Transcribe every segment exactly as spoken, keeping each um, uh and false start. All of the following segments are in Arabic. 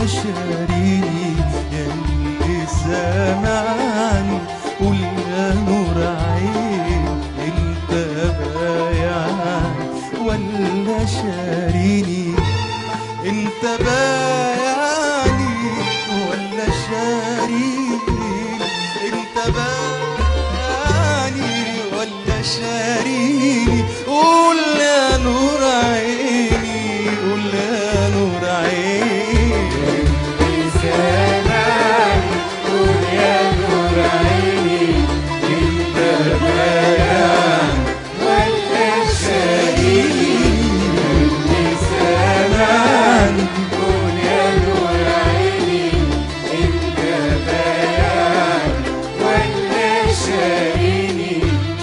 شاريني ياللي سامعني قول يا نور عيني انت بايعني ولا شاريني انت بايعني ولا شاريني انت بايعني ولا شاريني قول يا نور عيني قول يا نور عيني سامعني قول يا نور عيني انت بايعني ولا شاريني سامعني قول يا نور عيني انت بايعني ولا شاريني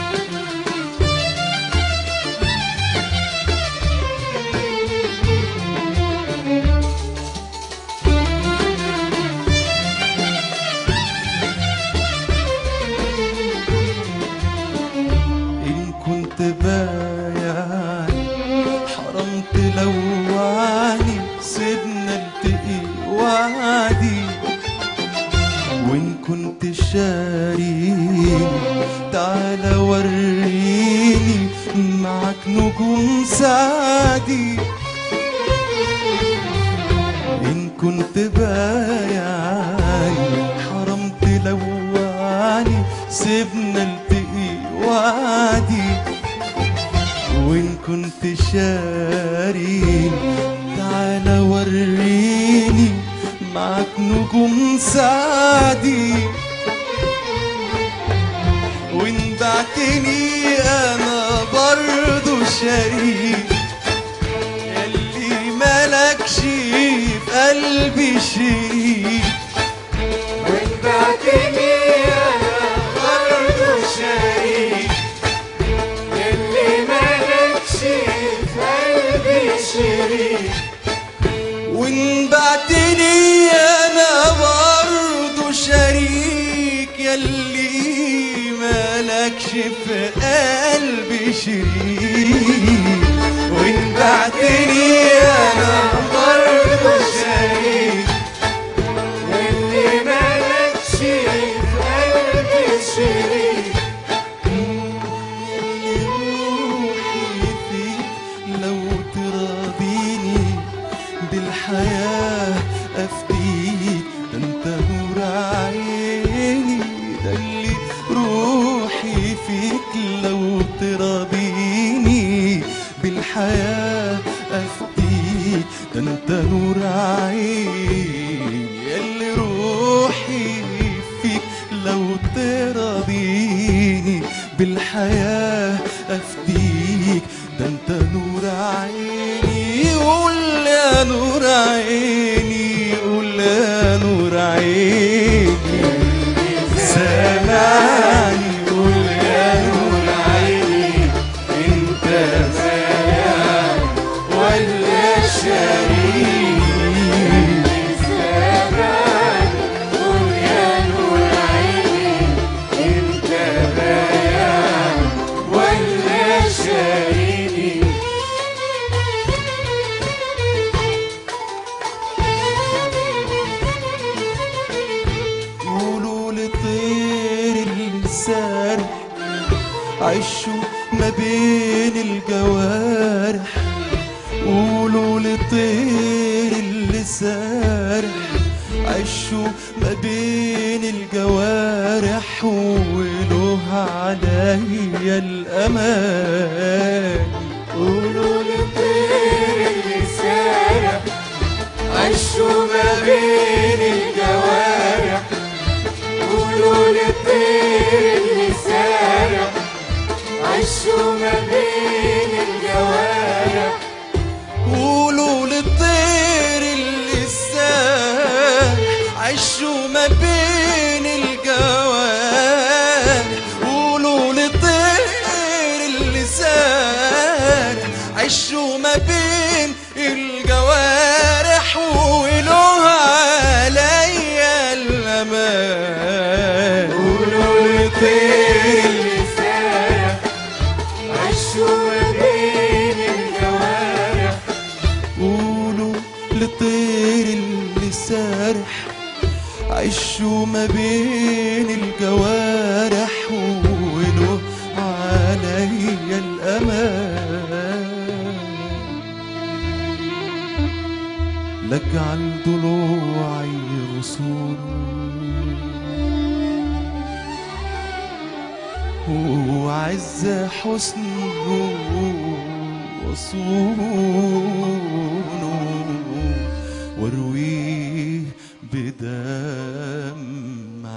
كنت بايعني حرمت لو وعدي سيبنا التقي وعدي وإن كنت شاريني تعالى وريني معك نجوم سعدي إن كنت بايعني حرمت لو وعدي سيبنا التقي وعدي وإن كنت شاريني تعالى وريني معك نجوم سعدي وإن بعتني أنا برضو شريك ياللي ملكش في قلبي شريك وإن بعتني أنا برضو شريك ياللي ملكش في قلبي شريك وإن بعتني أنا برضو شريك ياللي مالكش في قلبي شريك وإن بعتني أنا برضو شريك ياللي ملكش في قلبي شريك روحي فيك لو تراضيني بالحياة أفديك ده انت نور عيني ده اللي روحي فيك لو تراضيني بالحياة أفديك ده انت نور عيني ياللي روحي فيك لو تراضيني بالحياة أفديك ده انت نور عيني قول يا نور عيني قول يا نور عيني سامعني قول يا نور عيني انت بايعني ولا شاريني سامعني قول يا نور عيني انت بايعني ولا شاريني قولوا لطير السارح عشوا ما بين الجوارح قولوا لطير اللي سارح عشوا ما بين الجوارح وله عليا الأمان قولوا للطير اللي سارح عشوا ما بين الجوارح قولوا للطير اللي سارح عشوا ما بين الجوارح قولوا للطير اللي سارح عشوا ما بين الجوارح قولوا للطير اللي سارح عشوا ما بين الجوارح وله عليا الأمان قولوا للطير اللي سارح عشوا ما بين الجوارح قولوا للطير اللي سارح الجوارح عشوا ما بين الجوارح وله عليا الأمان لاجعل ضلوعي رسول وعز حسنه وصونه وارويه بدمع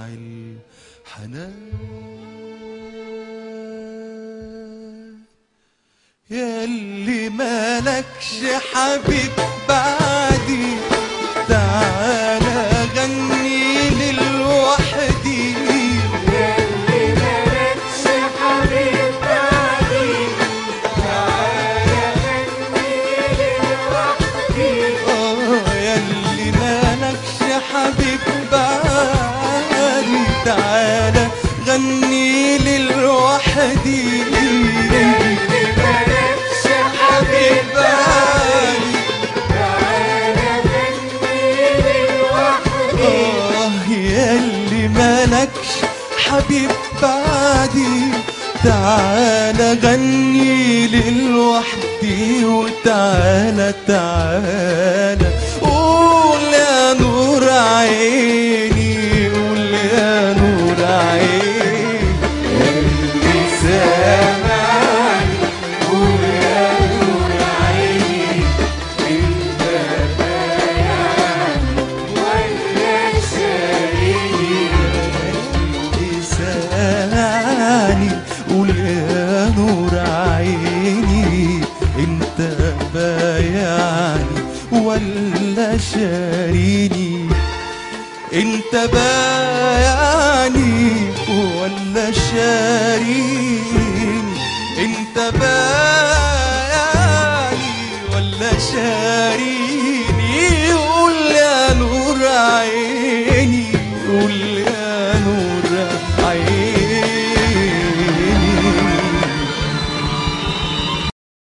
الحنان ياللي مالكش حبيب بعدي تعالى غني للوحدي ياللي مالكش حبيب بعدي تعالى غني لوحدي آه ياللي مالكش حبيب بعدي تعالى غني للوحدي ياللي مالكش حبيب بعدي تعالى غني لوحدي آه ياللي مالكش حبيب بعدي تعالى غني للوحدي وتعالى تعالى قول يا نور عيني قول يا نور عيني اللي سامعني قول يا نور عيني انت بايعني ولا شاريني لساني قول يا نور عيني انت بايعني ولا شاريني انت بايعني ولا شاريني انت بايعني ولا شاريني